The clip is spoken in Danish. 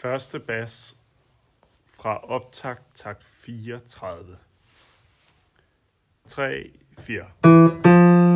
Første bas fra optakt takt 34. 3, 4.